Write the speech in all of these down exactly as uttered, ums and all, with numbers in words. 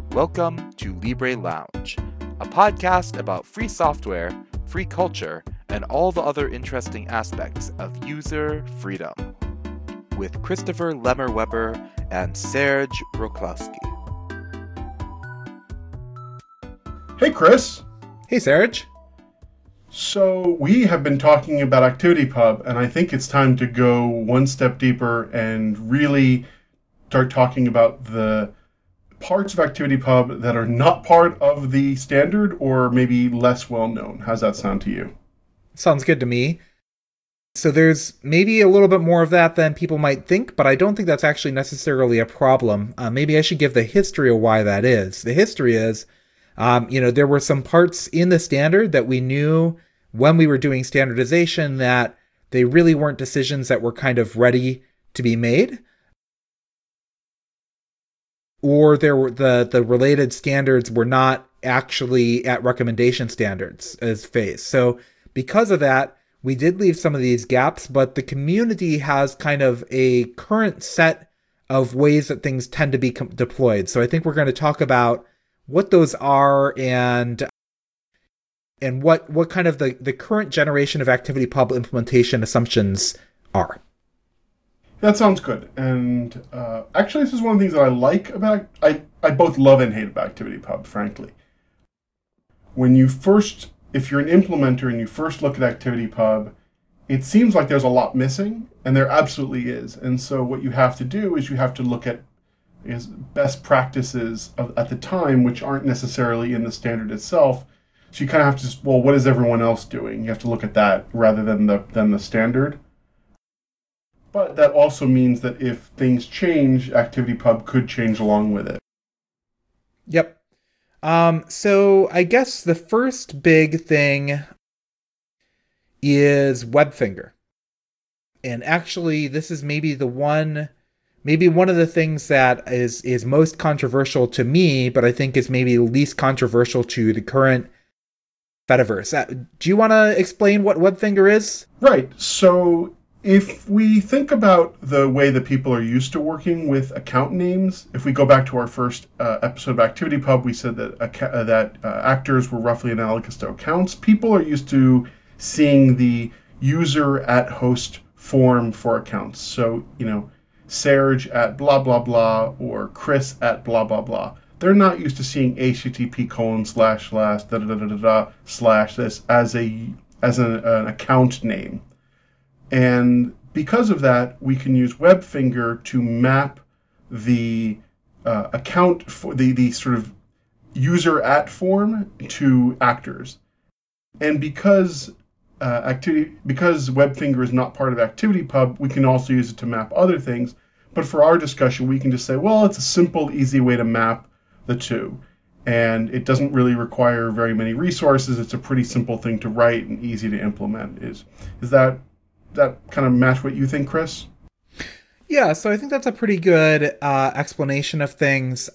Welcome to Libre Lounge, a podcast about free software, free culture, and all the other interesting aspects of user freedom, with Christopher Lemmer-Webber and Serge Roklowski. Hey, Chris. Hey, Serge. So we have been talking about ActivityPub, and I think it's time to go one step deeper and really start talking about the parts of ActivityPub that are not part of the standard or maybe less well known. How's that sound to you? Sounds good to me. So there's maybe a little bit more of that than people might think, but I don't think that's actually necessarily a problem. Uh, maybe I should give the history of why that is. The history is, um, you know, there were some parts in the standard that we knew when we were doing standardization that they really weren't decisions that were kind of ready to be made. Or there were the, the related standards were not actually at recommendation standards as phase. So because of that, we did leave some of these gaps, but the community has kind of a current set of ways that things tend to be com- deployed. So I think we're going to talk about what those are and and what, what kind of the, the current generation of ActivityPub implementation assumptions are. That sounds good. And uh, actually, this is one of the things that I like about, I, I both love and hate about ActivityPub, frankly. When you first, if you're an implementer and you first look at ActivityPub, it seems like there's a lot missing, and there absolutely is. And so what you have to do is you have to look at is best practices of, at the time, which aren't necessarily in the standard itself. So you kind of have to just, well, what is everyone else doing? You have to look at that rather than the than the standard. But that also means that if things change, ActivityPub could change along with it. Yep. Um, so I guess the first big thing is WebFinger. And actually, this is maybe the one, maybe one of the things that is, is most controversial to me, but I think is maybe least controversial to the current Fediverse. Uh, do you want to explain what WebFinger is? Right. So if we think about the way that people are used to working with account names, if we go back to our first uh, episode of ActivityPub, we said that uh, that uh, actors were roughly analogous to accounts. People are used to seeing the user at host form for accounts. So, you know, Serge at blah, blah, blah, or Chris at blah, blah, blah. They're not used to seeing http colon slash slash da da da da da slash this as a as an, an account name. And because of that, we can use WebFinger to map the uh, account for the, the sort of user at form to actors. And because uh, activity because WebFinger is not part of ActivityPub, we can also use it to map other things. But for our discussion, we can just say, well, it's a simple, easy way to map the two. And it doesn't really require very many resources. It's a pretty simple thing to write and easy to implement. Is is that that kind of match what you think, Chris? Yeah, so I think that's a pretty good uh, explanation of things.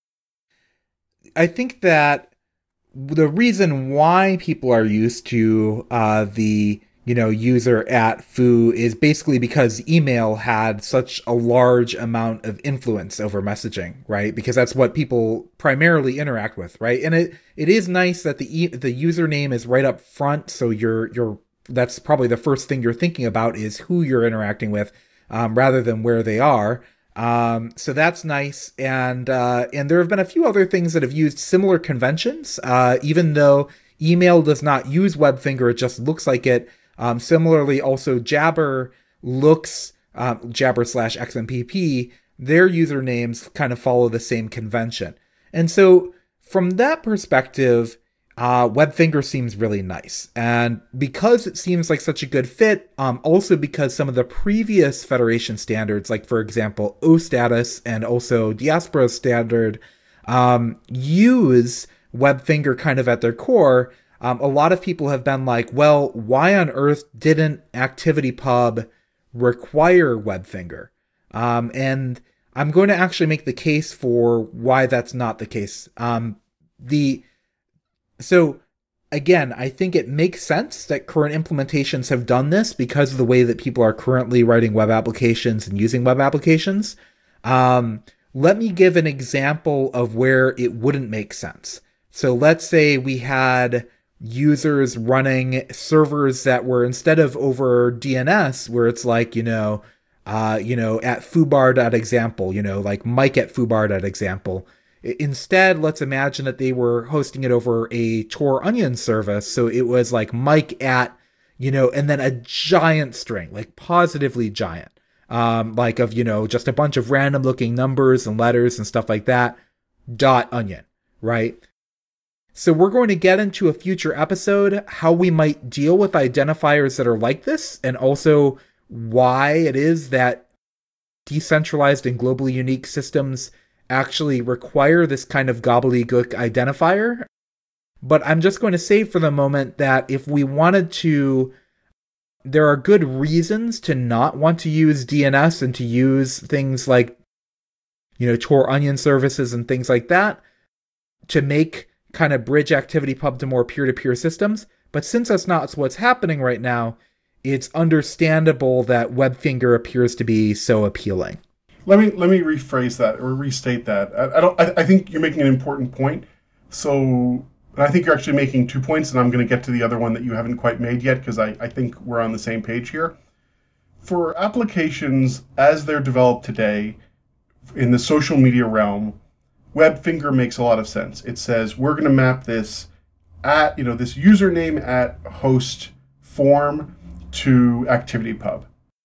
I think that the reason why people are used to uh, the you know user at foo is basically because email had such a large amount of influence over messaging, right? Because that's what people primarily interact with, right? And it it is nice that the e- the username is right up front, so you're you're that's probably the first thing you're thinking about is who you're interacting with, um, rather than where they are. Um, so that's nice. And, uh, and there have been a few other things that have used similar conventions, uh, even though email does not use WebFinger, it just looks like it. Um, similarly, also Jabber looks, um, Jabber slash X M P P, their usernames kind of follow the same convention. And so from that perspective, Uh, WebFinger seems really nice. And because it seems like such a good fit, um, also because some of the previous Federation standards, like for example, OStatus and also Diaspora standard, um, use WebFinger kind of at their core, um, a lot of people have been like, well, why on earth didn't ActivityPub require WebFinger? Um, and I'm going to actually make the case for why that's not the case. Um, the So again, I think it makes sense that current implementations have done this because of the way that people are currently writing web applications and using web applications. Um, let me give an example of where it wouldn't make sense. So let's say we had users running servers that were, instead of over D N S, where it's like, you know, uh, you know, at foobar.example, you know, like Mike at foobar.example. Instead, let's imagine that they were hosting it over a Tor Onion service. So it was like Mike at, you know, and then a giant string, like positively giant, um, like of, you know, just a bunch of random looking numbers and letters and stuff like that, dot onion, right? So we're going to get into a future episode how we might deal with identifiers that are like this, and also why it is that decentralized and globally unique systems actually require this kind of gobbledygook identifier. But I'm just going to say for the moment that if we wanted to, there are good reasons to not want to use D N S and to use things like, you know, Tor Onion services and things like that to make kind of bridge ActivityPub to more peer-to-peer systems. But since that's not what's happening right now, it's understandable that WebFinger appears to be so appealing. Let me let me rephrase that or restate that. I, I don't. I, I think you're making an important point. So I think you're actually making two points, and I'm going to get to the other one that you haven't quite made yet, because I, I think we're on the same page here. For applications as they're developed today in the social media realm, WebFinger makes a lot of sense. It says we're going to map this at, you know, this username at host form to ActivityPub.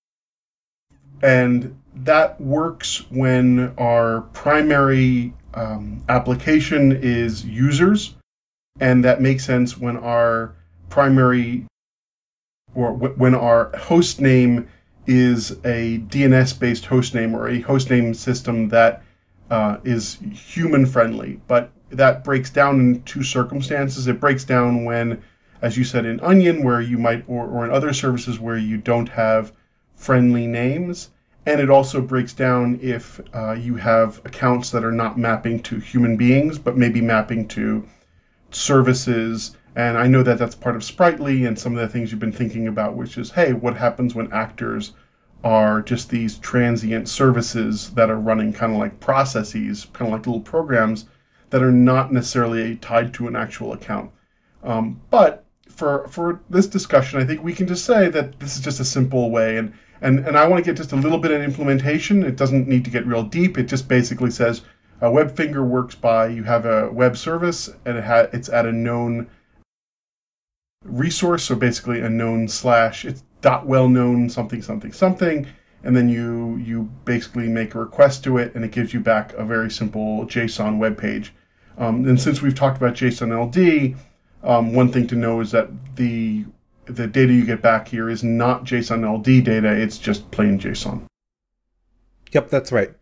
And that works when our primary um, application is users. And that makes sense when our primary, or w- when our host name is a D N S-based host name, or a host name system that Uh, is human friendly. But that breaks down in two circumstances. It breaks down when, as you said, in Onion, where you might, or, or in other services where you don't have friendly names. And it also breaks down if uh, you have accounts that are not mapping to human beings, but maybe mapping to services. And I know that that's part of Sprightly and some of the things you've been thinking about, which is, hey, what happens when actors are just these transient services that are running kind of like processes, kind of like little programs that are not necessarily tied to an actual account. Um, but for for this discussion, I think we can just say that this is just a simple way. And, and, and I want to get just a little bit of implementation. It doesn't need to get real deep. It just basically says uh, WebFinger works by, you have a web service and it ha- it's at a known resource. So basically a known slash, it's dot well known something something something, and then you you basically make a request to it, and it gives you back a very simple JSON web page. Um, and since we've talked about JSON L D, um, one thing to know is that the the data you get back here is not JSON L D data; it's just plain JSON. Yep, that's right.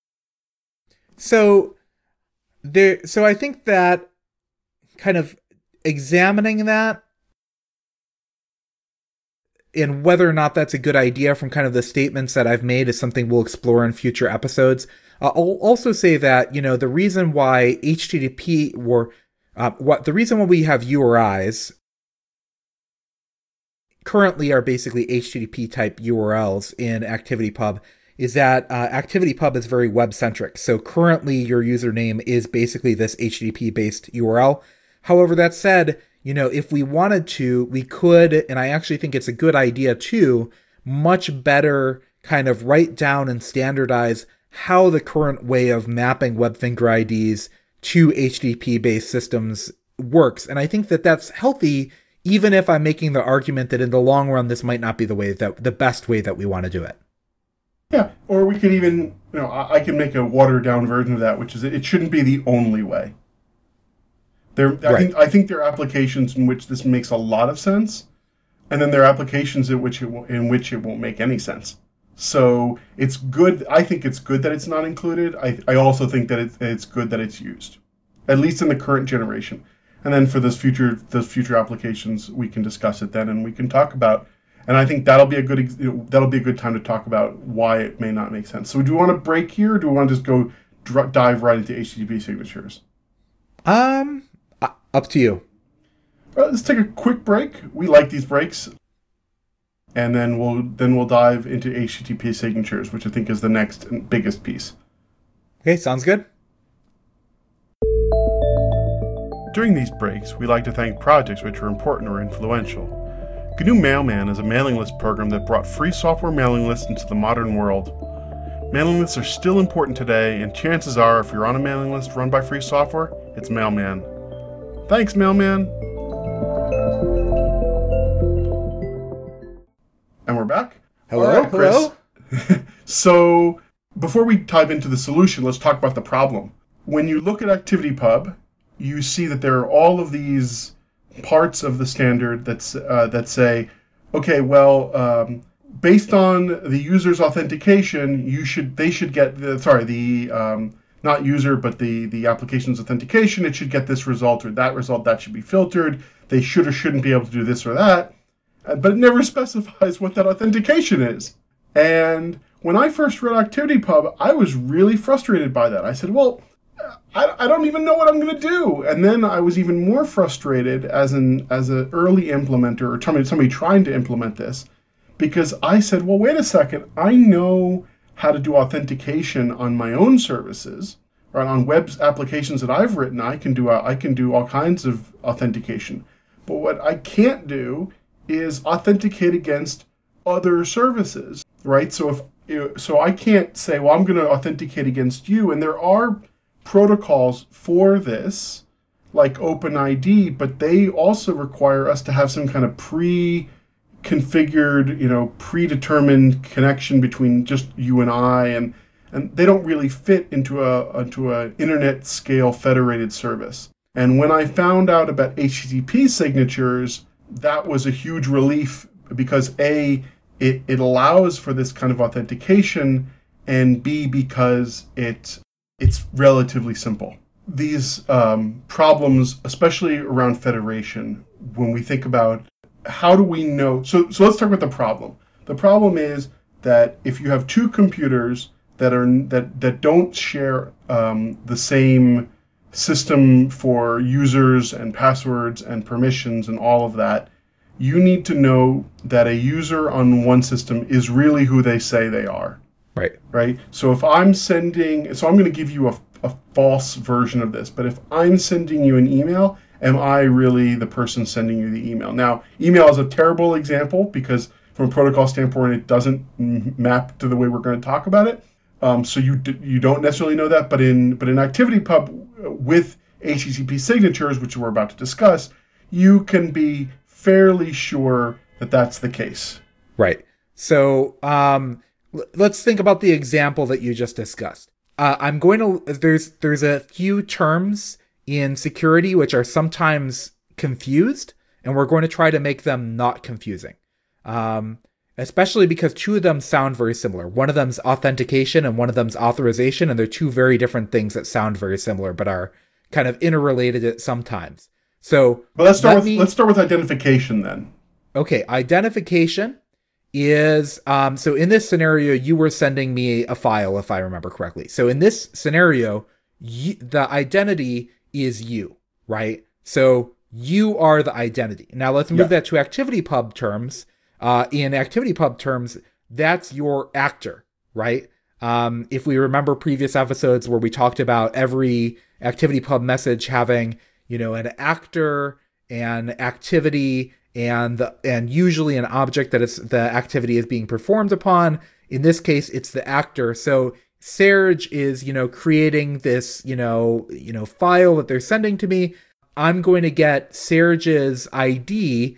So there, so I think that kind of examining that, and whether or not that's a good idea from kind of the statements that I've made is something we'll explore in future episodes. Uh, I'll also say that, you know, the reason why H T T P or uh, what the reason why we have U R Is currently are basically H T T P type U R Ls in ActivityPub is that uh, ActivityPub is very web centric. So currently your username is basically this H T T P based U R L. However, that said, you know, if we wanted to, we could, and I actually think it's a good idea too, much better kind of write down and standardize how the current way of mapping WebFinger I Ds to H T T P-based systems works. And I think that that's healthy, even if I'm making the argument that in the long run, this might not be the way that the best way that we want to do it. Yeah, or we could even, you know, I, I can make a watered-down version of that, which is it shouldn't be the only way. There, I right. think I think there are applications in which this makes a lot of sense, and then there are applications in which it will, in which it won't make any sense. So it's good. I think it's good that it's not included. I I also think that it's it's good that it's used, at least in the current generation. And then for those future those future applications, we can discuss it then, and we can talk about. And I think that'll be a good that'll be a good time to talk about why it may not make sense. So do we want to break here? Or do we want to just go dr- dive right into H T T P signatures? Um. Up to you. Well, let's take a quick break. We like these breaks, and then we'll then we'll dive into H T T P signatures, which I think is the next and biggest piece. Okay, sounds good. During these breaks, we like to thank projects which are important or influential. G N U Mailman is a mailing list program that brought free software mailing lists into the modern world. Mailing lists are still important today, and chances are, if you're on a mailing list run by free software, it's Mailman. Thanks, Mailman! And we're back. Hello, All right, hello. So, before we dive into the solution, let's talk about the problem. When you look at ActivityPub, you see that there are all of these parts of the standard that's, uh, that say, okay, well, um, based on the user's authentication, you should they should get the sorry the um, not user but the the application's authentication. It should get this result or that result. That should be filtered. They should or shouldn't be able to do this or that, uh, but it never specifies what that authentication is. And when I first read ActivityPub, I was really frustrated by that. I said, well, I, I don't even know what I'm going to do. And then I was even more frustrated as an as an early implementer or somebody, somebody trying to implement this, because I said, well, wait a second. I know how to do authentication on my own services, right? On web applications that I've written, I can do I can do all kinds of authentication. But what I can't do is authenticate against other services, right? So if so, I can't say, well, I'm going to authenticate against you, and there are protocols for this, like OpenID, but they also require us to have some kind of pre-configured, you know, predetermined connection between just you and I, and and they don't really fit into a into a internet scale federated service. And when I found out about H T T P signatures, that was a huge relief, because A, it, it allows for this kind of authentication, and B, because it it's relatively simple. These um, problems, especially around federation, when we think about how do we know, so so let's talk about the problem. The problem is that if you have two computers that are that that don't share um, the same system for users and passwords and permissions and all of that, you need to know that a user on one system is really who they say they are. Right. Right. So if I'm sending, so I'm going to give you a, a false version of this, but if I'm sending you an email, am I really the person sending you the email? Now, email is a terrible example because from a protocol standpoint, it doesn't map to the way we're going to talk about it. Um, so you d- you don't necessarily know that, but in but in ActivityPub with H T T P signatures, which we're about to discuss, you can be fairly sure that that's the case. Right. So, um, let's think about the example that you just discussed. Uh, I'm going to, there's, there's a few terms in security which are sometimes confused, and we're going to try to make them not confusing. Um, especially because two of them sound very similar. One of them's authentication and one of them's authorization, and they're two very different things that sound very similar, but are kind of interrelated at sometimes. So, but let's start let with, me, let's start with identification then. Okay. Identification is, um, so in this scenario, you were sending me a file, if I remember correctly. So in this scenario, you, the identity is you, right? So you are the identity. Now let's move yeah. that to ActivityPub terms. Uh, in ActivityPub terms, that's your actor, right? Um, if we remember previous episodes where we talked about every ActivityPub message having, you know, an actor and activity and the, and usually an object that is the activity is being performed upon. In this case, it's the actor. So Serge is, you know, creating this, you know, you know, file that they're sending to me. I'm going to get Serge's I D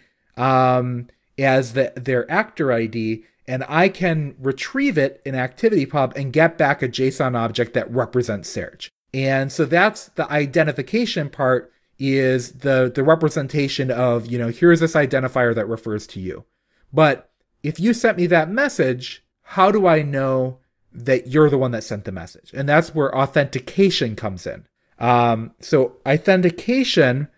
um, as the, their actor I D, and I can retrieve it in ActivityPub and get back a JSON object that represents Serge. And so that's the identification part, is the, the representation of, you know, here's this identifier that refers to you. But if you sent me that message, how do I know that you're the one that sent the message? And that's where authentication comes in. Um, so authentication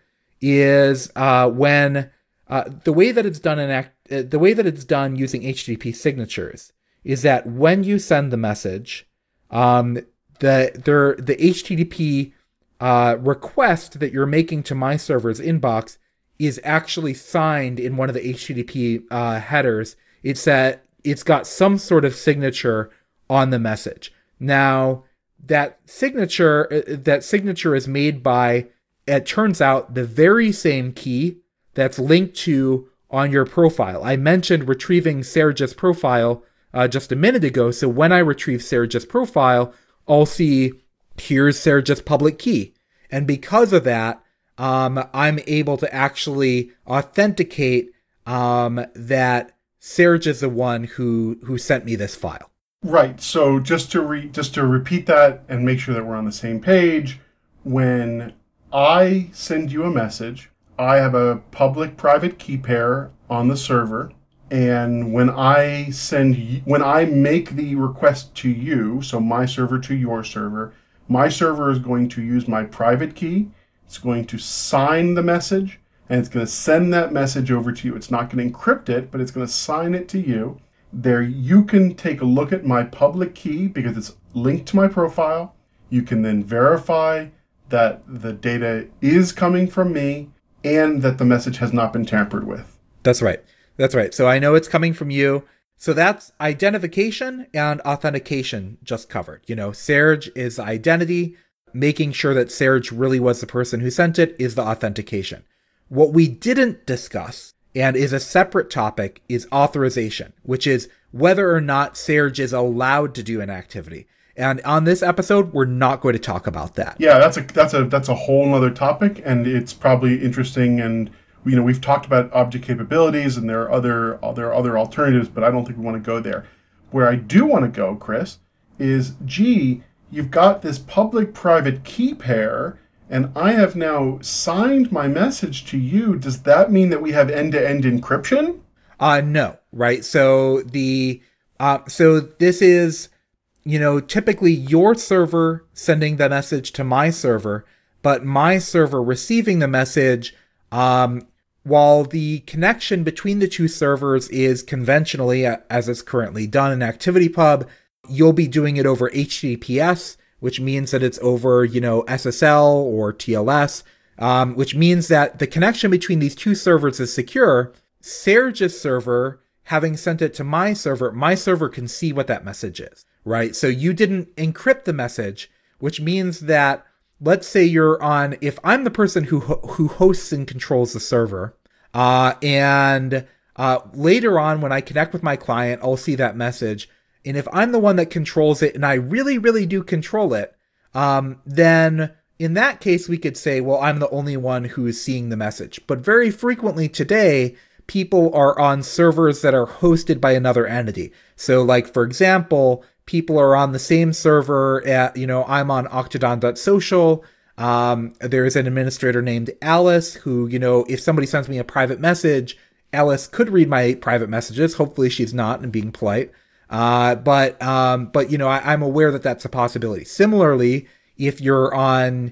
is uh, when uh, the way that it's done in act, uh, the way that it's done using H T T P signatures is that when you send the message, um, the there the H T T P uh, request that you're making to my server's inbox is actually signed in one of the H T T P uh, headers. It's that it's got some sort of signature on the message. Now, that signature, that signature is made by, it turns out, the very same key that's linked to on your profile. I mentioned retrieving Serge's profile uh, just a minute ago. So when I retrieve Serge's profile, I'll see, here's Serge's public key. And because of that, um, I'm able to actually authenticate um, that Serge is the one who, who sent me this file. Right. So just to re- just to repeat that and make sure that we're on the same page, when I send you a message, I have a public-private key pair on the server, and when I send y- when I make the request to you, so my server to your server, my server is going to use my private key. It's going to sign the message, and it's going to send that message over to you. It's not going to encrypt it, but it's going to sign it to you. There, you can take a look at my public key because it's linked to my profile. You can then verify that the data is coming from me and that the message has not been tampered with. That's right. That's right. So I know it's coming from you. So that's identification and authentication just covered. You know, Serge is identity. Making sure that Serge really was the person who sent it is the authentication. What we didn't discuss, and is a separate topic, is authorization, which is whether or not Serge is allowed to do an activity. And on this episode, we're not going to talk about that. Yeah, that's a that's a that's a whole other topic, and it's probably interesting. And you know, we've talked about object capabilities, and there are other there are other alternatives, but I don't think we want to go there. Where I do want to go, Chris, is gee, you've got this public-private key pair, and I have now signed my message to you. Does that mean that we have end-to-end encryption? Uh, no, right? So the uh, so this is, you know, typically your server sending the message to my server, but my server receiving the message, um, while the connection between the two servers is conventionally, as it's currently done in ActivityPub, you'll be doing it over H T T P S, which means that it's over, you know, S S L or T L S, um, which means that the connection between these two servers is secure. Serge's server, having sent it to my server, my server can see what that message is, right? So you didn't encrypt the message, which means that, let's say you're on, if I'm the person who who hosts and controls the server, uh, and uh, later on when I connect with my client, I'll see that message. And if I'm the one that controls it, and I really, really do control it, um, then in that case, we could say, well, I'm the only one who is seeing the message. But very frequently today, people are on servers that are hosted by another entity. So like, for example, people are on the same server at, you know, I'm on octodon dot social. Um, there's an administrator named Alice who, you know, if somebody sends me a private message, Alice could read my private messages. Hopefully she's not, and being polite. Uh, but, um, but, you know, I, I'm aware that that's a possibility. Similarly, if you're on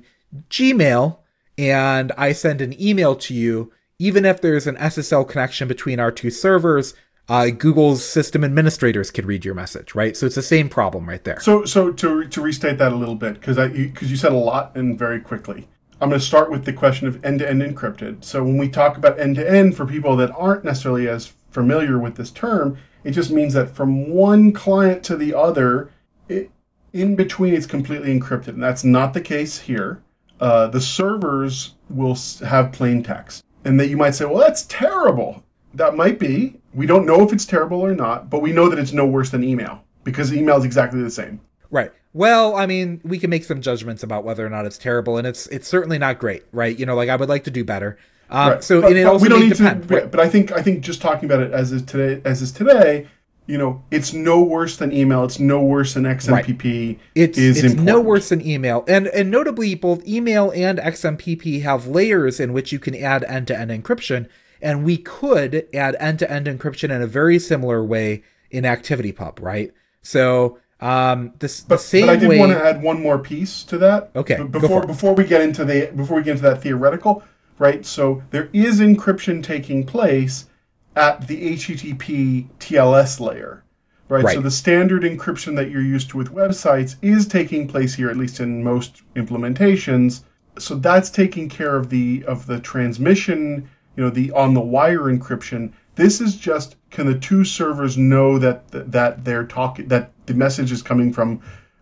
Gmail and I send an email to you, even if there's an S S L connection between our two servers, uh, Google's system administrators can read your message, right? So it's the same problem right there. So, so to to restate that a little bit, because I because you said a lot and very quickly. I'm going to start with the question of end-to-end encrypted. So when we talk about end-to-end, for people that aren't necessarily as familiar with this term, it just means that from one client to the other, it, in between, it's completely encrypted. And that's not the case here. Uh, the servers will have plain text. And that you might say, well, that's terrible. That might be. We don't know if it's terrible or not, but we know that it's no worse than email, because email is exactly the same. Right. Well, I mean, we can make some judgments about whether or not it's terrible, and it's it's certainly not great, right? You know, like I would like to do better. Um, right. So but, and it but also we don't may need depend. to. Right? But I think I think just talking about it as is today, as is today, you know, it's no worse than email. It's no worse than X M P P. Right. It's is it's important. no worse than email, and and notably, both email and X M P P have layers in which you can add end-to-end encryption, and we could add end-to-end encryption in a very similar way in ActivityPub, right? So. Um, this, but, the same but I did way... want to add one more piece to that. Okay, B- go before for it. before we get into the before we get into that theoretical, right? So there is encryption taking place at the H T T P T L S layer, right? Right. So the standard encryption that you're used to with websites is taking place here, at least in most implementations. So that's taking care of the of the transmission, you know, the on the wire encryption. This is just, can the two servers know that that they're talking, that the message is coming from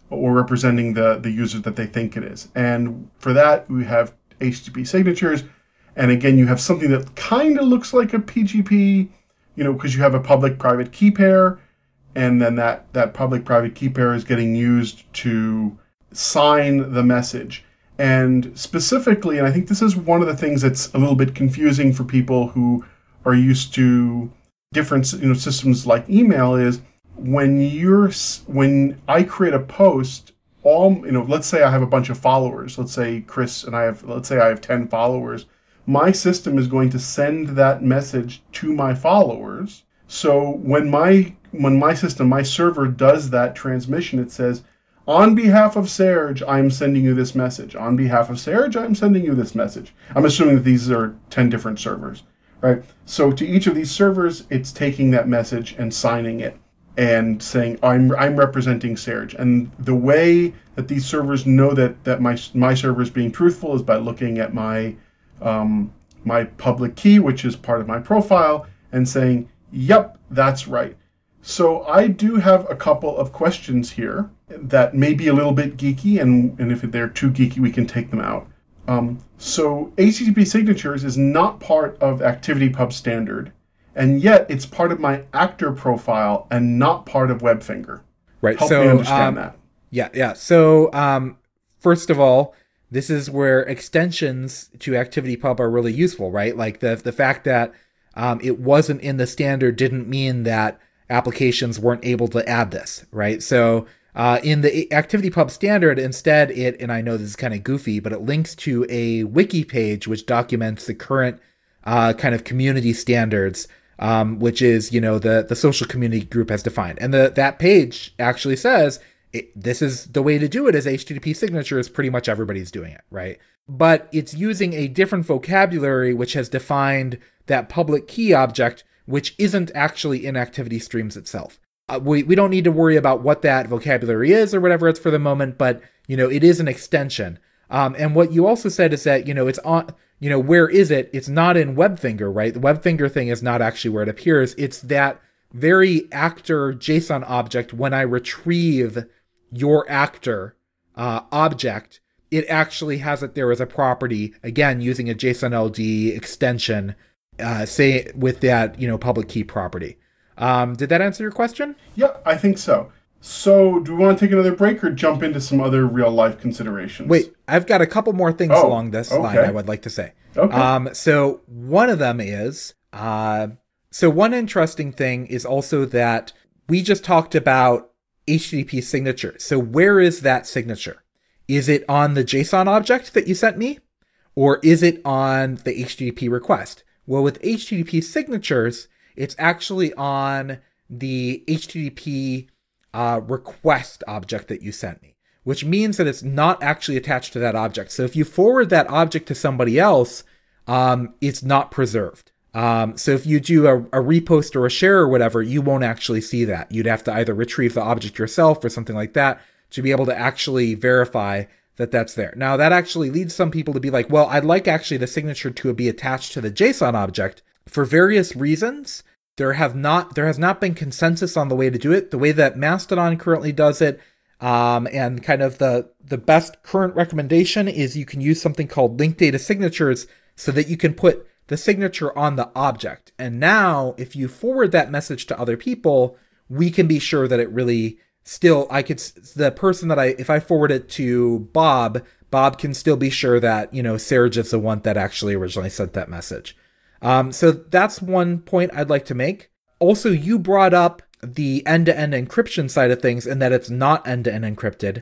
or representing the, the user that they think it is. And for that, we have H T T P signatures. And again, you have something that kind of looks like a P G P, you know, because you have a public-private key pair, and then that, that public-private key pair is getting used to sign the message. And specifically, and I think this is one of the things that's a little bit confusing for people who are used to different, you know, systems like email, is when you're when I create a post, all, you know, let's say I have a bunch of followers. Let's say Chris and I have, let's say I have ten followers. My system is going to send that message to my followers. So when my when my system, my server does that transmission, it says, on behalf of Serge, I'm sending you this message. On behalf of Serge, I'm sending you this message. I'm assuming that these are ten different servers, right? So to each of these servers, it's taking that message and signing it and saying, I'm I'm representing Serge. And the way that these servers know that that my my server is being truthful is by looking at my um, my public key, which is part of my profile, and saying, yep, that's right. So I do have a couple of questions here that may be a little bit geeky, and, and if they're too geeky, we can take them out. Um, so H T T P signatures is not part of ActivityPub standard, and yet it's part of my actor profile and not part of WebFinger. Right. Help so, me understand um, that. Yeah, yeah. So um, first of all, this is where extensions to ActivityPub are really useful, right? Like the the fact that um, it wasn't in the standard didn't mean that applications weren't able to add this, right? So uh, in the ActivityPub standard, instead it, and I know this is kind of goofy, but it links to a wiki page which documents the current uh, kind of community standards, um, which is, you know, the, the social community group has defined. And the that page actually says, it, this is the way to do it as H T T P signatures. Pretty much everybody's doing it, right? But it's using a different vocabulary which has defined that public key object, which isn't actually in Activity Streams itself. Uh, we, we don't need to worry about what that vocabulary is or whatever it's for the moment, but, you know, it is an extension. Um, and what you also said is that, you know, it's on, you know, where is it? It's not in WebFinger, right? The WebFinger thing is not actually where it appears. It's that very actor JSON object. When I retrieve your actor uh, object, it actually has it there as a property, again, using a JSON L D extension, uh, say with that, you know, public key property. Um, did that answer your question? Yeah, I think so. So do we want to take another break or jump into some other real life considerations? Wait, I've got a couple more things oh, along this okay. line I would like to say. Okay. Um, so one of them is, uh, so one interesting thing is also that we just talked about H T T P signature. So where is that signature? Is it on the JSON object that you sent me? Or is it on the H T T P request? Well, with H T T P signatures, it's actually on the H T T P uh, request object that you sent me, which means that it's not actually attached to that object. So if you forward that object to somebody else, um, it's not preserved. Um, so if you do a, a repost or a share or whatever, you won't actually see that. You'd have to either retrieve the object yourself or something like that to be able to actually verify that that's there. Now, that actually leads some people to be like, well, I'd like actually the signature to be attached to the JSON object. For various reasons, there have not there has not been consensus on the way to do it. The way that Mastodon currently does it, um, and kind of the, the best current recommendation is you can use something called linked data signatures so that you can put the signature on the object. And now, if you forward that message to other people, we can be sure that it really still, I could, the person that I, if I forward it to Bob, Bob can still be sure that, you know, Serge is the one that actually originally sent that message. Um, so that's one point I'd like to make. Also, you brought up the end-to-end encryption side of things and that it's not end-to-end encrypted.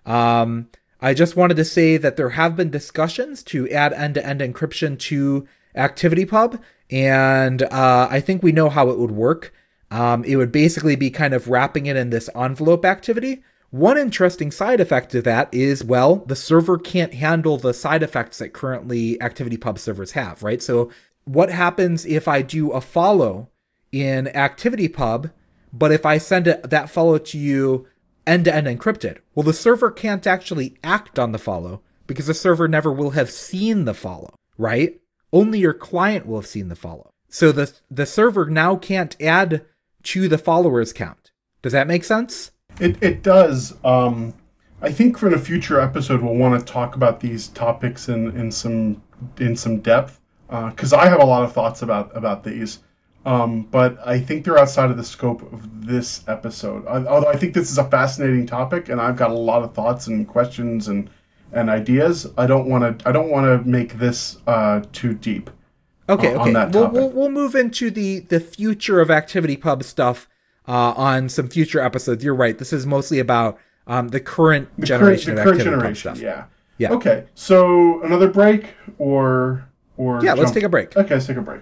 Um, I just wanted to say that there have been discussions to add end-to-end encryption to ActivityPub, and uh, I think we know how it would work. Um, it would basically be kind of wrapping it in this envelope activity. One interesting side effect of that is, well, the server can't handle the side effects that currently ActivityPub servers have, right? So what happens if I do a follow in ActivityPub, but if I send it, that follow to you end-to-end encrypted? Well, the server can't actually act on the follow because the server never will have seen the follow, right? Only your client will have seen the follow. So the the server now can't add to the followers count. Does that make sense? It it does. Um, I think for in a future episode we'll want to talk about these topics in, in some in some depth because uh, I have a lot of thoughts about about these, um, but I think they're outside of the scope of this episode. I, although I think this is a fascinating topic, and I've got a lot of thoughts and questions and and ideas. I don't want to I don't want to make this uh, too deep. Okay, uh, okay. On that we'll, topic. we'll we'll move into the the future of ActivityPub stuff uh, on some future episodes. You're right. This is mostly about um, the current the generation current, the of current ActivityPub generation, stuff. yeah. Yeah. Okay, so another break or or Yeah, let's jump? take a break. Okay, let's take a break.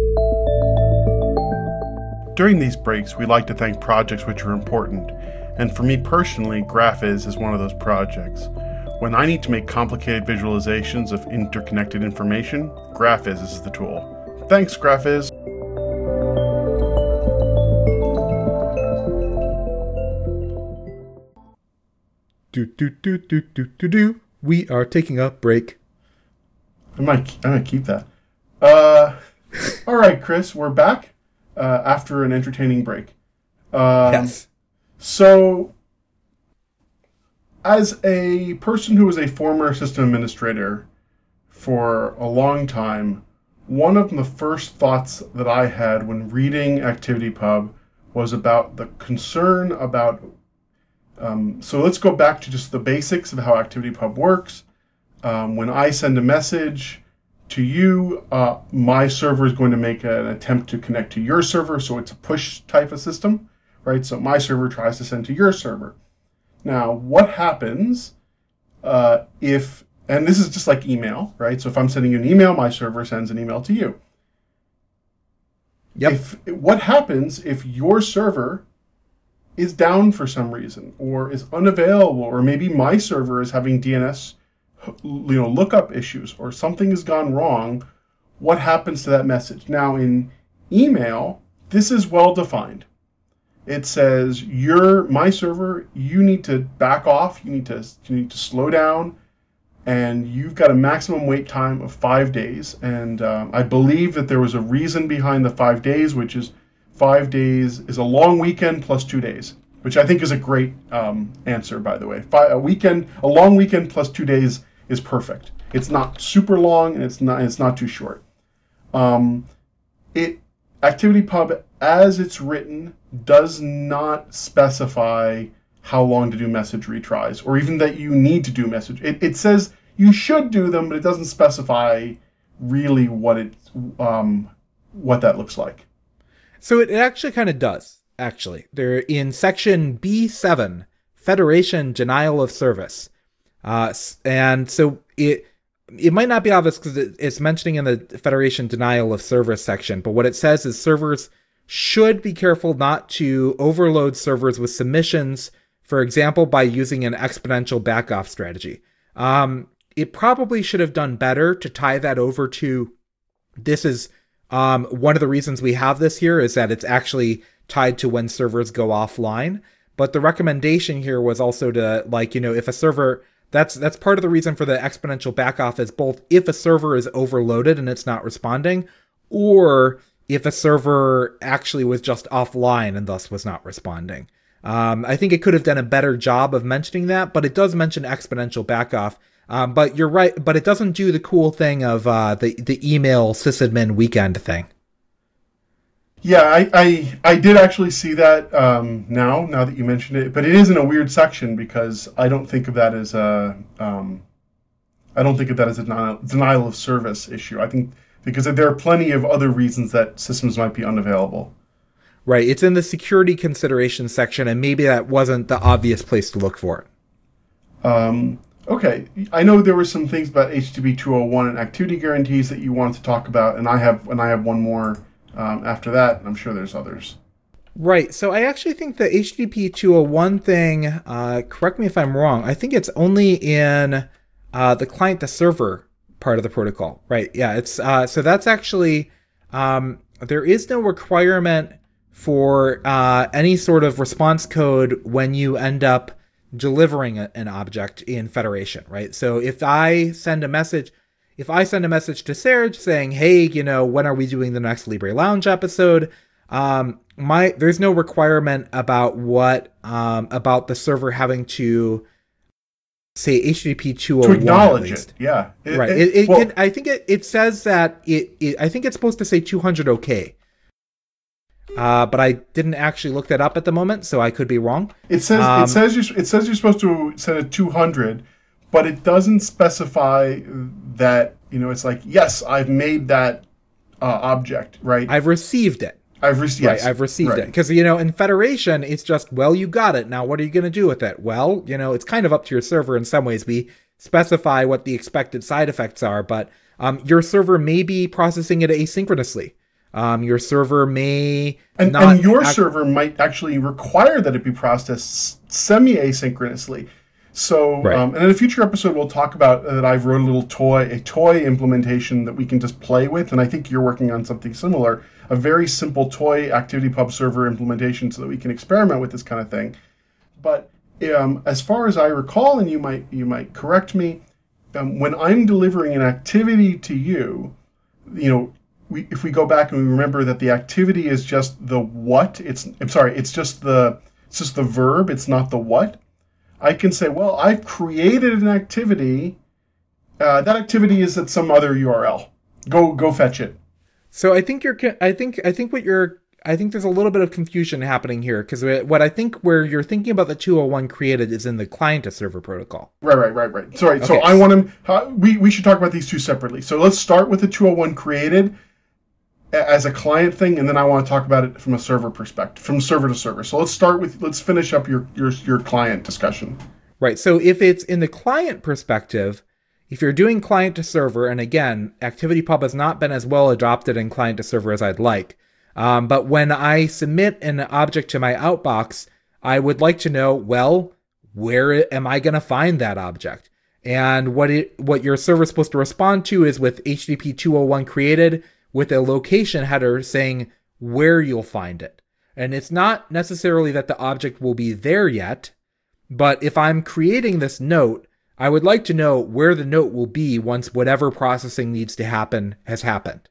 During these breaks, we like to thank projects which are important, and for me personally, GraphViz is one of those projects. When I need to make complicated visualizations of interconnected information, GraphViz is the tool. Thanks, GraphViz. Do do do do do do do. We are taking a break. I might, I might keep that. Uh, all right, Chris, we're back uh, after an entertaining break. Um, Yes. So, as a person who was a former system administrator for a long time, one of the first thoughts that I had when reading ActivityPub was about the concern about. Um, so let's go back to just the basics of how ActivityPub works. Um, when I send a message to you, uh, my server is going to make an attempt to connect to your server, so it's a push type of system, right? So my server tries to send to your server. Now, what happens uh, if, and this is just like email, right? So if I'm sending you an email, my server sends an email to you. Yep. If, what happens if your server is down for some reason, or is unavailable, or maybe my server is having D N S, you know, lookup issues, or something has gone wrong? What happens to that message? Now, in email, this is well defined. It says, "Your my server, you need to back off. You need to you need to slow down, and you've got a maximum wait time of five days." And um, I believe that there was a reason behind the five days, which is five days is a long weekend plus two days, which I think is a great um, answer, by the way. Five, a weekend, a long weekend plus two days is perfect. It's not super long and it's not it's not too short. Um, it ActivityPub, as it's written, does not specify how long to do message retries, or even that you need to do message. It, it says you should do them, but it doesn't specify really what it um, what that looks like. So it actually kind of does, actually. They're in section B seven, Federation Denial of Service. Uh, and so it it might not be obvious because it, it's mentioning in the Federation Denial of Service section, but what it says is servers should be careful not to overload servers with submissions, for example, by using an exponential backoff strategy. Um, it probably should have done better to tie that over to this is Um, one of the reasons we have this here is that it's actually tied to when servers go offline. But the recommendation here was also to, like, you know, if a server, that's that's part of the reason for the exponential backoff is both if a server is overloaded and it's not responding, or if a server actually was just offline and thus was not responding. Um, I think it could have done a better job of mentioning that, but it does mention exponential backoff. Um, but you're right, but it doesn't do the cool thing of uh, the the email sysadmin weekend thing. Yeah, I, I I did actually see that um, now now that you mentioned it, but it is in a weird section because I don't think of that as a um, I don't think of that as a denial, denial of service issue. I think because there are plenty of other reasons that systems might be unavailable. Right, it's in the security consideration section, and maybe that wasn't the obvious place to look for it. Um. Okay, I know there were some things about H T T P two oh one and activity guarantees that you wanted to talk about, and I have and I have one more um, after that, and I'm sure there's others. Right, so I actually think the H T T P two oh one thing, uh, correct me if I'm wrong, I think it's only in uh, the client to server part of the protocol. Right, yeah, it's uh, so that's actually, um, there is no requirement for uh, any sort of response code when you end up delivering a, an object in Federation, right? So if I send a message, if I send a message to Serge saying, hey, you know, when are we doing the next Libre Lounge episode? Um, my, there's no requirement about what, um, about the server having to say H T T P two oh to one acknowledge at least. it. Yeah, it, Right. It, It, it, well, can, I think it, it says that it, it. I think it's supposed to say two hundred OK. Uh, but I didn't actually look that up at the moment, so I could be wrong. It says Um, it says you it says you're supposed to set a two hundred, but it doesn't specify that. You know, it's like, yes, I've made that uh, object, right? I've received it. I've received. Yes, Right, I've received right. it. Because, you know, in Federation, it's just, well, you got it. Now, what are you going to do with it? Well, you know, it's kind of up to your server in some ways. We specify what the expected side effects are, but um, your server may be processing it asynchronously. Um, your server may And, not... and your act- server might actually require that it be processed semi-asynchronously. So, Right. um, and in a future episode, we'll talk about that. I've wrote a little toy, a toy implementation that we can just play with, and I think you're working on something similar. A very simple toy ActivityPub server implementation, so that we can experiment with this kind of thing. But um, as far as I recall, and you might you might correct me, um, when I'm delivering an activity to you, you know. We, if we go back and we remember that the activity is just the what, it's I'm sorry, it's just the it's just the verb, it's not the what. I can say, well, I've created an activity. Uh, that activity is at some other U R L. Go go fetch it. So I think you're, I think, I think what you're, I think there's a little bit of confusion happening here, because what I think where you're thinking about the two oh one created is in the client to server protocol. Right, right, right, right. Sorry. So Okay. I want to. Uh, we we should talk about these two separately. So let's start with the two oh one created as a client thing, and then I want to talk about it from a server perspective, from server to server. So let's start with, let's finish up your your your client discussion. Right. So if it's in the client perspective, if you're doing client to server, and again, ActivityPub has not been as well adopted in client to server as I'd like. Um, but when I submit an object to my outbox, I would like to know, well, where am I going to find that object? And what it what your server is supposed to respond to is with H T T P two oh one created, with a location header saying where you'll find it. And it's not necessarily that the object will be there yet, but if I'm creating this note, I would like to know where the note will be once whatever processing needs to happen has happened.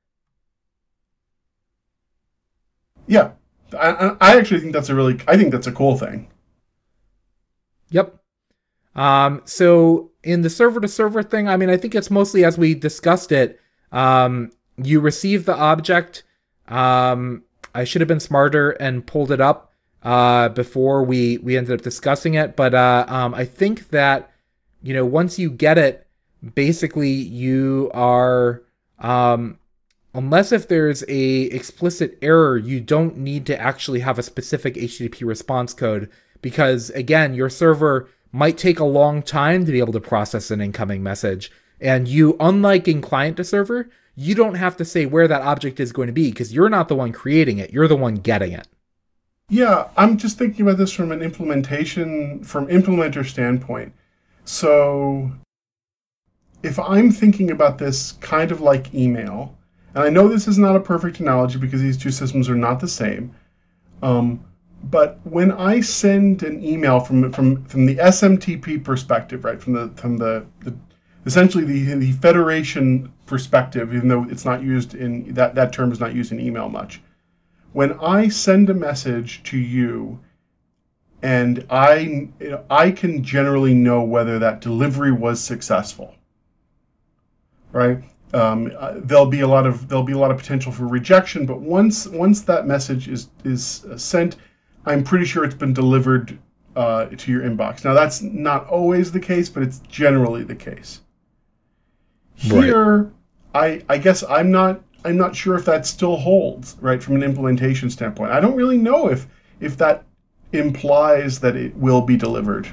Yeah, I, I actually think that's a really, I think that's a cool thing. Yep. Um, so in the server to server thing, I mean, I think it's mostly as we discussed it, um, you receive the object. Um, I should have been smarter and pulled it up uh, before we, we ended up discussing it. But uh, um, I think that, you know, once you get it, basically you are, um, unless if there's a explicit error, you don't need to actually have a specific H T T P response code, because again, your server might take a long time to be able to process an incoming message. And you, unlike in client to server, you don't have to say where that object is going to be, because you're not the one creating it. You're the one getting it. Yeah, I'm just thinking about this from an implementation, from implementer standpoint. So if I'm thinking about this kind of like email, and I know this is not a perfect analogy because these two systems are not the same, um, but when I send an email from from from the S M T P perspective, right, from the from the, the essentially the the Federation perspective, even though it's not used in that that term is not used in email much. When I send a message to you, and I you know, I can generally know whether that delivery was successful, right? Um, uh, there'll be a lot of there'll be a lot of potential for rejection, but once once that message is is sent, I'm pretty sure it's been delivered uh, to your inbox. Now that's not always the case, but it's generally the case. Here, right. I I guess I'm not I'm not sure if that still holds, right, from an implementation standpoint. I don't really know if if that implies that it will be delivered.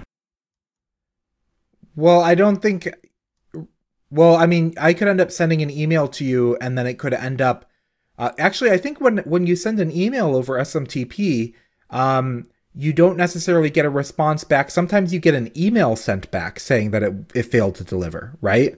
Well, I don't think. Well, I mean, I could end up sending an email to you, and then it could end up. Uh, actually, I think when when you send an email over S M T P, um, you don't necessarily get a response back. Sometimes you get an email sent back saying that it, it failed to deliver, right?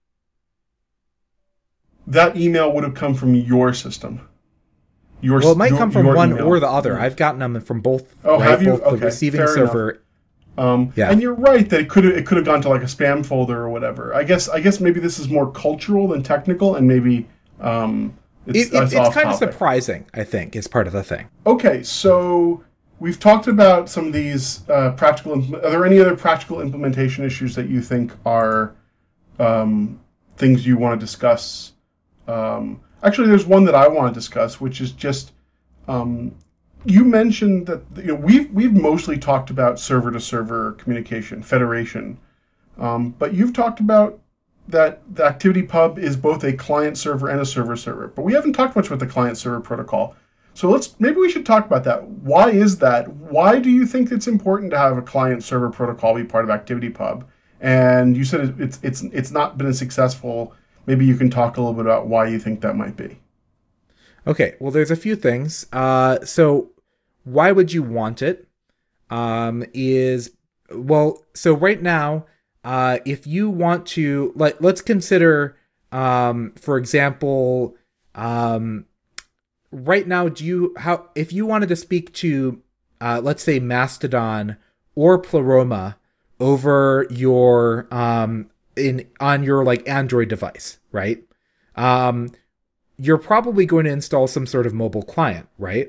That email would have come from your system. Your, well, it might your, come from one email. or the other. I've gotten them from both. Oh, right? have you? Both Okay, the receiving fair server. Enough. Um, yeah. And you're right that it could have it could have gone to like a spam folder or whatever. I guess I guess maybe this is more cultural than technical, and maybe um, it's, it, it, it's, it's kind topic. of surprising. I think is part of the thing. Okay, so we've talked about some of these uh, practical. Are there any other practical implementation issues that you think are um, things you want to discuss? Um, actually, there's one that I want to discuss, which is just um, you mentioned that you know we've we've mostly talked about server to server communication, federation, um, but you've talked about that the ActivityPub is both a client server and a server server, but we haven't talked much about the client server protocol. So let's maybe we should talk about that. Why is that? Why do you think it's important to have a client server protocol be part of ActivityPub? And you said it's it's it's not been as successful. Maybe you can talk a little bit about why you think that might be. Okay, well, there's a few things. Uh, so why would you want it? Um, is well, so right now. Uh, if you want to, like, let's consider, um, for example, um, right now, do you, how, if you wanted to speak to, uh, let's say Mastodon or Pleroma over your, um, in, on your, like, Android device, right? Um, you're probably going to install some sort of mobile client, right?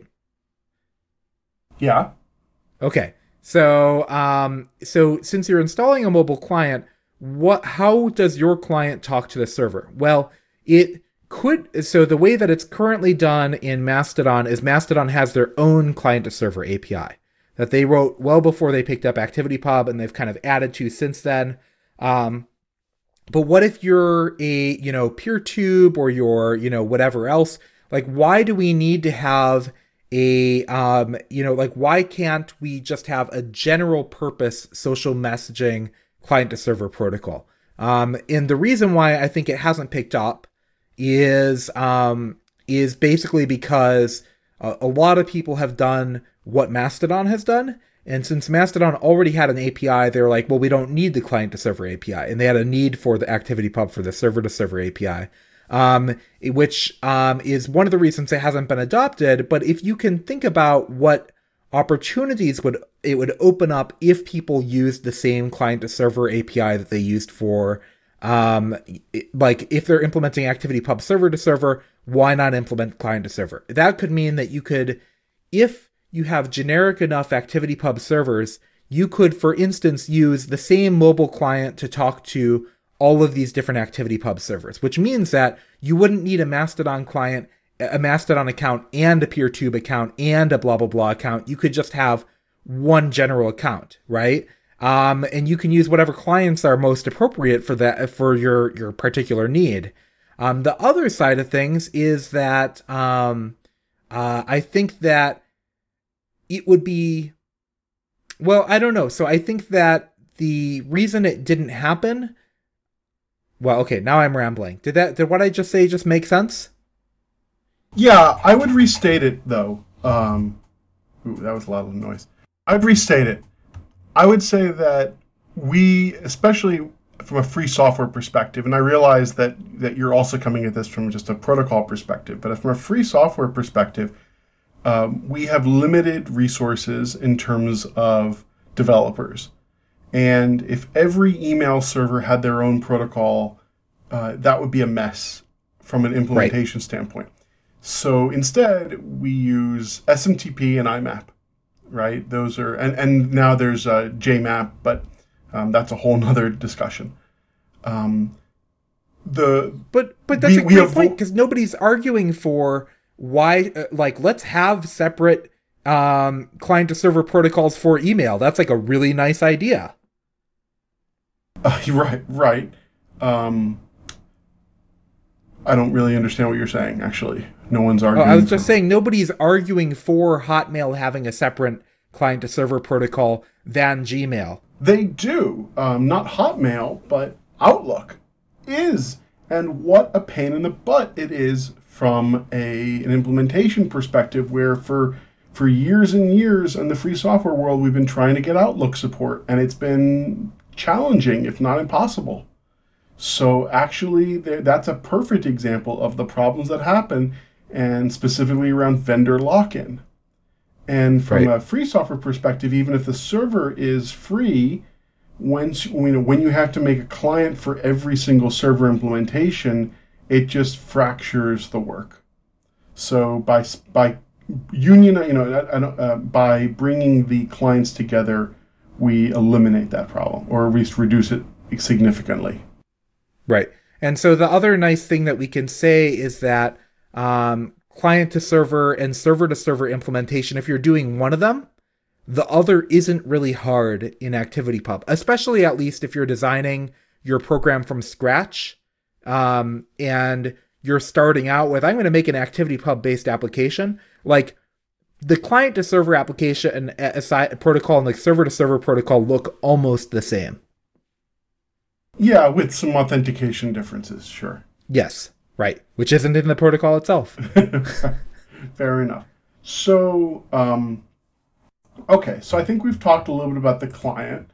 Yeah. Okay. So, um, so since you're installing a mobile client, what, how does your client talk to the server? Well, it could, so the way that it's currently done in Mastodon is Mastodon has their own client to server A P I that they wrote well before they picked up ActivityPub, and they've kind of added to since then. Um, but what if you're a, you know, PeerTube or you're, you know, whatever else? Like, why do we need to have a, um, you know, like, why can't we just have a general purpose social messaging client to server protocol? Um, and the reason why I think it hasn't picked up is, um, is basically because uh, a lot of people have done what Mastodon has done. And since Mastodon already had an A P I, they're like, well, we don't need the client to server A P I. And they had a need for the ActivityPub for the server to server A P I. Um, which um, is one of the reasons it hasn't been adopted. But if you can think about what opportunities would it would open up if people used the same client-to-server A P I that they used for, um, like if they're implementing ActivityPub server-to-server, why not implement client-to-server? That could mean that you could, if you have generic enough ActivityPub servers, you could, for instance, use the same mobile client to talk to all of these different ActivityPub servers, which means that you wouldn't need a Mastodon client, a Mastodon account, and a PeerTube account, and a blah, blah, blah account. You could just have one general account, right? Um, and you can use whatever clients are most appropriate for that, for your, your particular need. Um, the other side of things is that um, uh, I think that it would be, well, I don't know. So I think that the reason it didn't happen, well, okay, now I'm rambling. Did that, did what I just say just make sense? Yeah, I would restate it, though. Um, ooh, that was a lot of noise. I'd restate it. I would say that we, especially from a free software perspective, and I realize that, that you're also coming at this from just a protocol perspective, but from a free software perspective, um, we have limited resources in terms of developers. And if every email server had their own protocol, uh, that would be a mess from an implementation right. standpoint. So instead, we use S M T P and I MAP, right? Those are, and, and now there's uh, J MAP, but um, that's a whole nother discussion. Um, the But but that's we, a great have, point, because nobody's arguing for why, uh, like, let's have separate um, client-to-server protocols for email. That's like a really nice idea. Uh, right, right. Um, I don't really understand what you're saying, actually. No one's arguing. Oh, I was just for... saying nobody's arguing for Hotmail having a separate client-to-server protocol than Gmail. They do. Um, not Hotmail, but Outlook is. And what a pain in the butt it is from a an implementation perspective, where for for years and years in the free software world, we've been trying to get Outlook support, and it's been challenging, if not impossible. So actually, that's a perfect example of the problems that happen, and specifically around vendor lock-in. And from right. a free software perspective, even if the server is free, once you know, when you have to make a client for every single server implementation, it just fractures the work. So by by union, you know, I, I don't, uh, by bringing the clients together, we eliminate that problem, or at least reduce it significantly. Right. And so the other nice thing that we can say is that um, client to server and server to server implementation, if you're doing one of them, the other isn't really hard in ActivityPub, especially at least if you're designing your program from scratch um, and you're starting out with, I'm going to make an ActivityPub based application. Like the client to server application and aside protocol and like server to server protocol look almost the same. Yeah, with some authentication differences, sure. Yes, right. Which isn't in the protocol itself. Fair enough. So, um, okay, so I think we've talked a little bit about the client.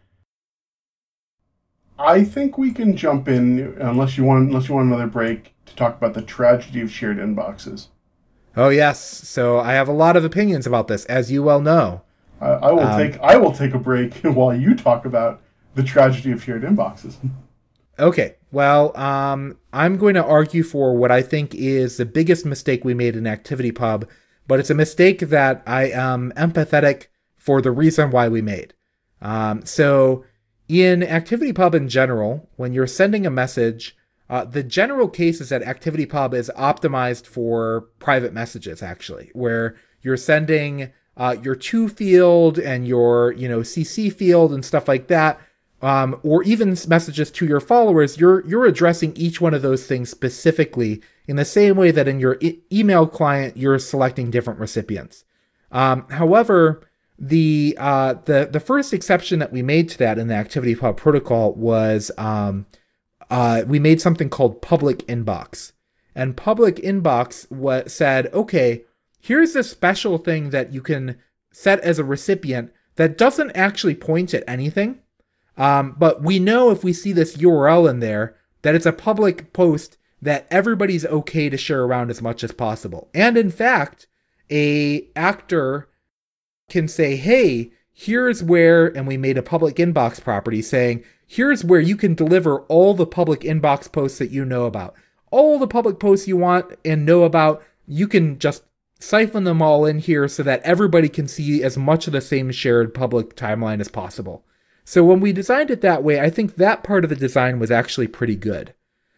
I think we can jump in, unless you want, unless you want another break, to talk about the tragedy of shared inboxes. Oh yes, so I have a lot of opinions about this, as you well know. I, I will um, take I will take a break while you talk about the tragedy of shared inboxes. Okay, well, um, I'm going to argue for what I think is the biggest mistake we made in ActivityPub, but it's a mistake that I am empathetic for the reason why we made. Um, so in ActivityPub in general, when you're sending a message, uh, the general case is that ActivityPub is optimized for private messages, actually, where you're sending uh, your to field and your, you know, C C field and stuff like that. Um, or even messages to your followers, you're you're addressing each one of those things specifically in the same way that in your e- email client, you're selecting different recipients. Um, however, the uh, the the first exception that we made to that in the ActivityPub protocol was um, uh, we made something called public inbox. And public inbox what said, okay, here's a special thing that you can set as a recipient that doesn't actually point at anything. Um, but we know if we see this U R L in there that it's a public post that everybody's okay to share around as much as possible. And in fact, a actor can say, hey, here's where, and we made a public inbox property saying, here's where you can deliver all the public inbox posts that you know about. All the public posts you want and know about, you can just siphon them all in here so that everybody can see as much of the same shared public timeline as possible. So when we designed it that way, I think that part of the design was actually pretty good.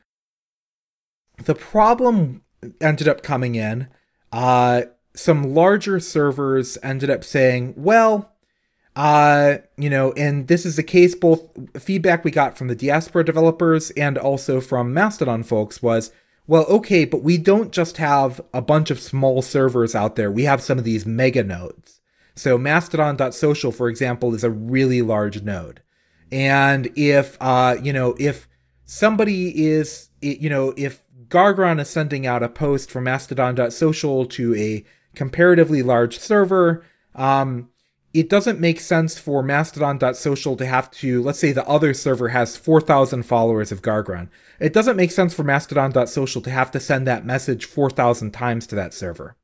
The problem ended up coming in, uh, some larger servers ended up saying, well, uh, you know, and this is the case, both feedback we got from the Diaspora developers and also from Mastodon folks was, well, okay, but we don't just have a bunch of small servers out there. We have some of these mega nodes. So mastodon dot social, for example, is a really large node. And if, uh, you know, if somebody is, you know, if Gargron is sending out a post from mastodon dot social to a comparatively large server, um, it doesn't make sense for mastodon dot social to have to, let's say the other server has four thousand followers of Gargron. It doesn't make sense for mastodon dot social to have to send that message four thousand times to that server.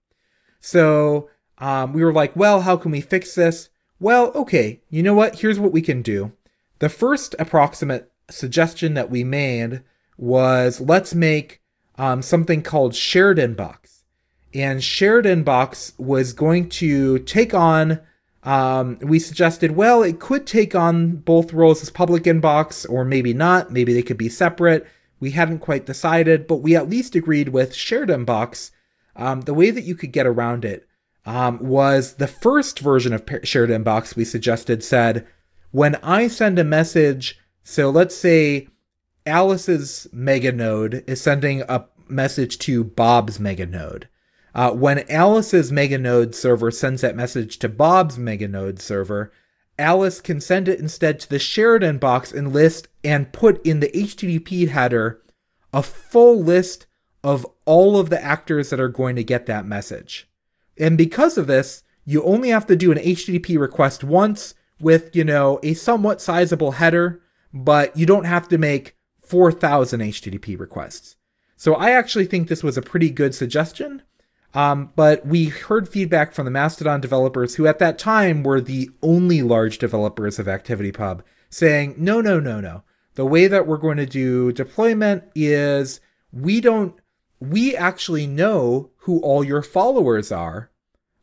So Um, we were like, well, how can we fix this? Well, okay, you know what? Here's what we can do. The first approximate suggestion that we made was let's make um, something called shared inbox. And shared inbox was going to take on, um, we suggested, well, it could take on both roles as public inbox or maybe not. Maybe they could be separate. We hadn't quite decided, but we at least agreed with shared inbox. Um, the way that you could get around it Um, was the first version of shared inbox we suggested said, when I send a message, so let's say Alice's mega node is sending a message to Bob's mega node. Uh, when Alice's mega node server sends that message to Bob's mega node server, Alice can send it instead to the shared inbox and list and put in the H T T P header a full list of all of the actors that are going to get that message. And because of this, you only have to do an H T T P request once with, you know, a somewhat sizable header, but you don't have to make four thousand H T T P requests. So I actually think this was a pretty good suggestion. Um, but we heard feedback from the Mastodon developers who at that time were the only large developers of ActivityPub saying, no, no, no, no. The way that we're going to do deployment is we don't, we actually know who all your followers are.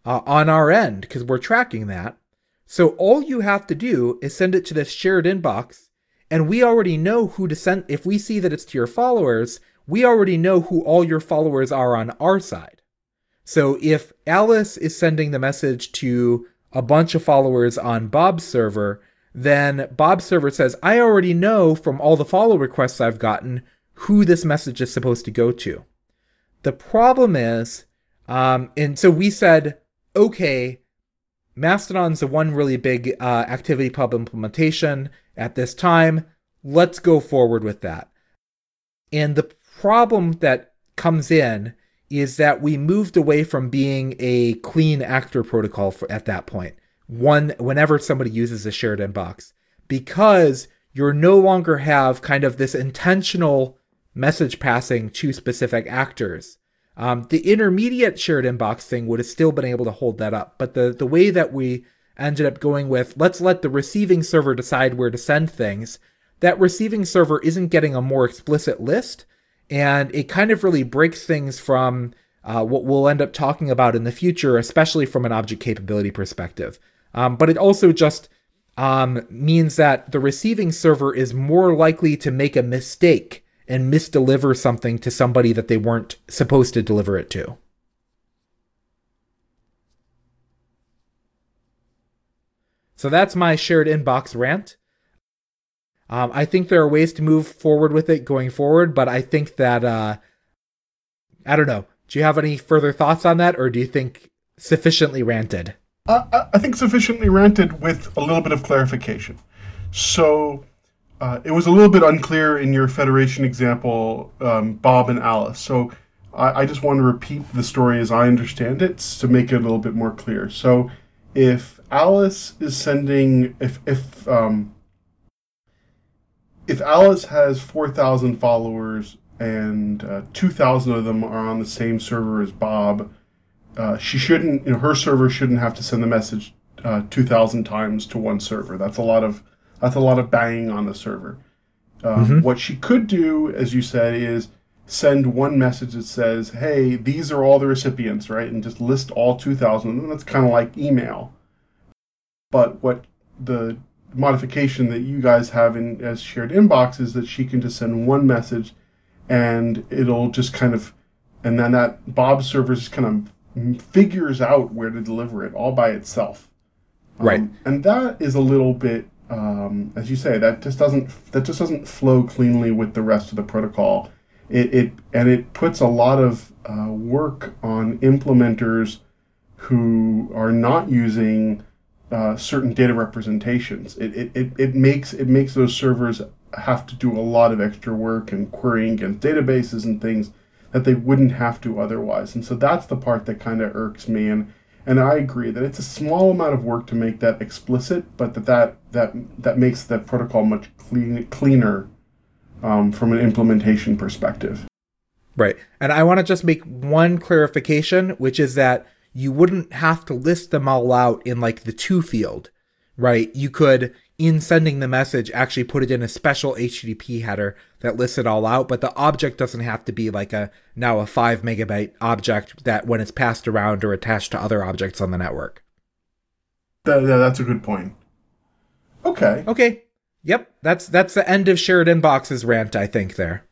uh, on our end because we're tracking that. So all you have to do is send it to this shared inbox, and we already know who to send. If we see that it's to your followers, we already know who all your followers are on our side. So if Alice is sending the message to a bunch of followers on Bob's server, then Bob's server says, I already know from all the follow requests I've gotten who this message is supposed to go to. The problem is, um, and so we said, okay, Mastodon's the one really big uh, ActivityPub implementation at this time. Let's go forward with that. And the problem that comes in is that we moved away from being a clean actor protocol for, at that point, one whenever somebody uses a shared inbox, because you're no longer have kind of this intentional message passing to specific actors. Um, the intermediate shared inbox thing would have still been able to hold that up. But the, the way that we ended up going with, let's let the receiving server decide where to send things, that receiving server isn't getting a more explicit list. And it kind of really breaks things from uh, what we'll end up talking about in the future, especially from an object capability perspective. Um, but it also just um, means that the receiving server is more likely to make a mistake and misdeliver something to somebody that they weren't supposed to deliver it to. So that's my shared inbox rant. Um, I think there are ways to move forward with it going forward, but I think that, uh, I don't know. Do you have any further thoughts on that, or do you think sufficiently ranted? Uh, I think sufficiently ranted with a little bit of clarification. So uh, it was a little bit unclear in your Federation example, um, Bob and Alice. So I, I just want to repeat the story as I understand it to make it a little bit more clear. So if Alice is sending, if if um, if Alice has four thousand followers and uh, two thousand of them are on the same server as Bob, uh, she shouldn't, you know, her server shouldn't have to send the message uh, two thousand times to one server. That's a lot of that's a lot of banging on the server. Um, mm-hmm. What she could do, as you said, is send one message that says, "Hey, these are all the recipients," right, and just list all two thousand of them. That's kind of like email. But what the modification that you guys have in as shared inbox is that she can just send one message and it'll just kind of, and then that Bob server just kind of figures out where to deliver it all by itself. Right. Um, and that is a little bit, um, as you say, that just doesn't, that just doesn't flow cleanly with the rest of the protocol. It, it and it puts a lot of uh, work on implementers who are not using Uh, certain data representations. It, it it it makes it makes those servers have to do a lot of extra work and querying against databases and things that they wouldn't have to otherwise. And so that's the part that kind of irks me. And and I agree that it's a small amount of work to make that explicit, but that that that, that makes the protocol much clean, cleaner um, from an implementation perspective. Right. And I want to just make one clarification, which is that you wouldn't have to list them all out in like the to field, right? You could, in sending the message, actually put it in a special H T T P header that lists it all out, but the object doesn't have to be like a, now a five megabyte object that when it's passed around or attached to other objects on the network. That, yeah, that's a good point. Okay. Okay. Yep. That's, that's the end of shared inboxes rant, I think there.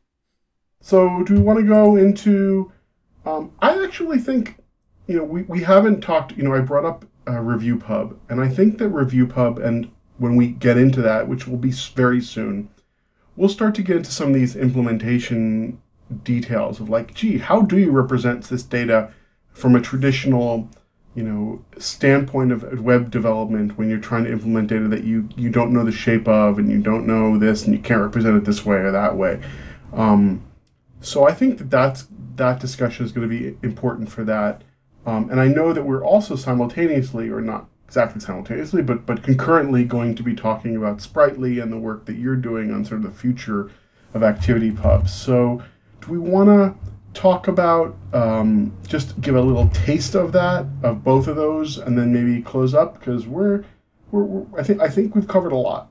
So do we want to go into, um, I actually think, you know, we, we haven't talked, you know, I brought up uh, ReviewPub, and I think that ReviewPub, and when we get into that, which will be very soon, we'll start to get into some of these implementation details of like, gee, how do you represent this data from a traditional, you know, standpoint of web development when you're trying to implement data that you, you don't know the shape of, and you don't know this, and you can't represent it this way or that way. Um, so I think that that's, that discussion is going to be important for that. Um, and I know that we're also simultaneously, or not exactly simultaneously, but but concurrently going to be talking about Sprightly and the work that you're doing on sort of the future of ActivityPub. So do we want to talk about, um, just give a little taste of that, of both of those, and then maybe close up? Because we're, we're, we're, I think I think we've covered a lot.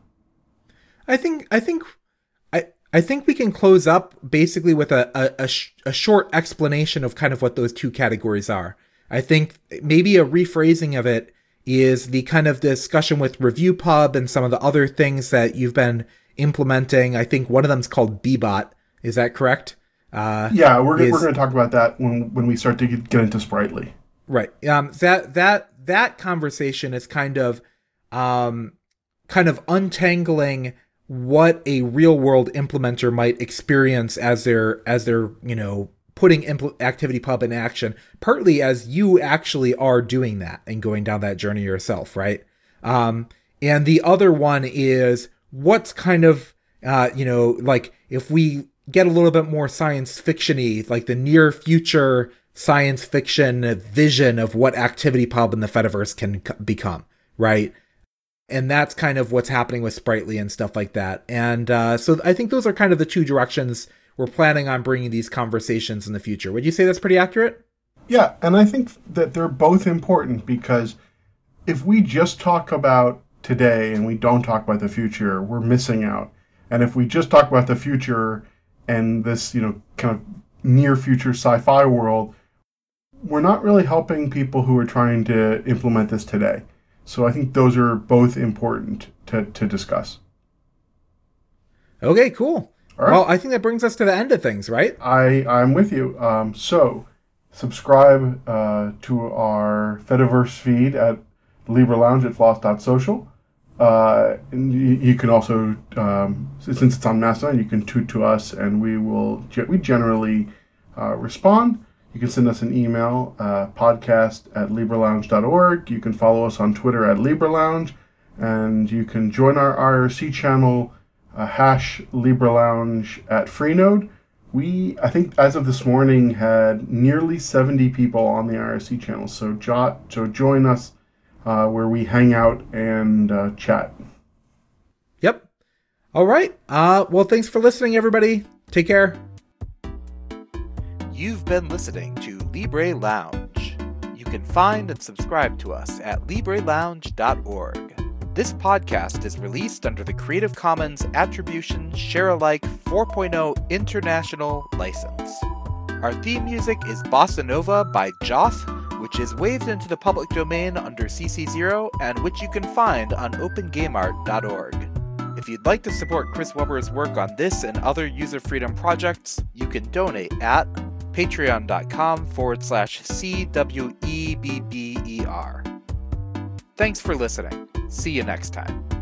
I think, I think, I, I think we can close up basically with a, a, a, sh- a short explanation of kind of what those two categories are. I think maybe a rephrasing of it is the kind of discussion with ReviewPub and some of the other things that you've been implementing. I think one of them is called Bbot. Is that correct? Uh, yeah, we're is, we're going to talk about that when when we start to get, get into Sprightly. Right. Um. That that that conversation is kind of, um, kind of untangling what a real world implementer might experience as they're as they're you know putting impl- ActivityPub in action. Partly as you actually are doing that and going down that journey yourself, right? Um. And the other one is what's kind of uh you know like if we get a little bit more science fiction-y, like the near future science fiction vision of what ActivityPub and the Fediverse can c- become, right? And that's kind of what's happening with Sprightly and stuff like that. And uh, so I think those are kind of the two directions we're planning on bringing these conversations in the future. Would you say that's pretty accurate? Yeah, and I think that they're both important because if we just talk about today and we don't talk about the future, we're missing out. And if we just talk about the future and this, you know, kind of near future sci-fi world, we're not really helping people who are trying to implement this today. So I think those are both important to, to discuss. Okay, cool. All right. Well, I think that brings us to the end of things, right? I, I'm with you. Um, so subscribe uh, to our Fediverse feed at Libra Lounge at floss dot social. Uh, and you, you can also, um, since it's on Mastodon, you can tweet to us, and we will. We generally uh, respond. You can send us an email, uh, podcast at libra lounge dot org. You can follow us on Twitter at Libra Lounge, and you can join our I R C channel, uh, hash Libra Lounge at Freenode. We, I think, as of this morning, had nearly seventy people on the I R C channel. So, jo- so join us. Uh, where we hang out and uh, chat. Yep. All right. Uh, well, thanks for listening, everybody. Take care. You've been listening to Libre Lounge. You can find and subscribe to us at libre lounge dot org. This podcast is released under the Creative Commons Attribution Share-alike four point oh International License. Our theme music is Bossa Nova by Joth, which is waved into the public domain under C C zero and which you can find on open game art dot org. If you'd like to support Chris Weber's work on this and other user freedom projects, you can donate at patreon.com forward slash C-W-E-B-B-E-R. Thanks for listening. See you next time.